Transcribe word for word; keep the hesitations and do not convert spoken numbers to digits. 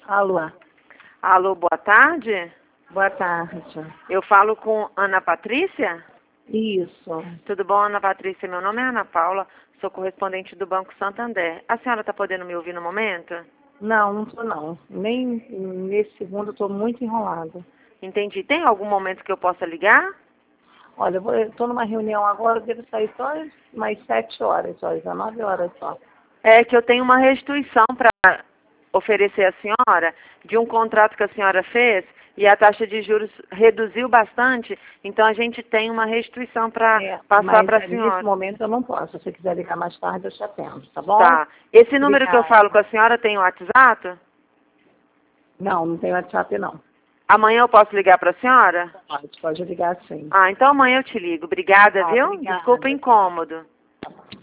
Alô. Alô, boa tarde. Boa tarde. Eu falo com Ana Patrícia? Isso. Tudo bom, Ana Patrícia? Meu nome é Ana Paula, sou correspondente do Banco Santander. A senhora está podendo me ouvir no momento? Não, não tô não. Nem nesse segundo eu tô muito enrolada. Entendi. Tem algum momento que eu possa ligar? Olha, eu, vou, eu tô numa reunião agora, eu devo sair só mais sete horas, só, dezenove horas só. É que eu tenho uma restituição para oferecer à senhora de um contrato que a senhora fez e a taxa de juros reduziu bastante, então a gente tem uma restituição para É, passar mas para a é, senhora. nesse momento eu não posso. Se você quiser ligar mais tarde, eu te atendo, tá bom? Tá. Esse número que eu Obrigada. falo com a senhora tem o WhatsApp? Não, não tem WhatsApp não. Amanhã eu posso ligar para a senhora? Pode, pode ligar sim. Ah, então amanhã eu te ligo. Obrigada, Tá, viu? obrigada. Desculpa o incômodo.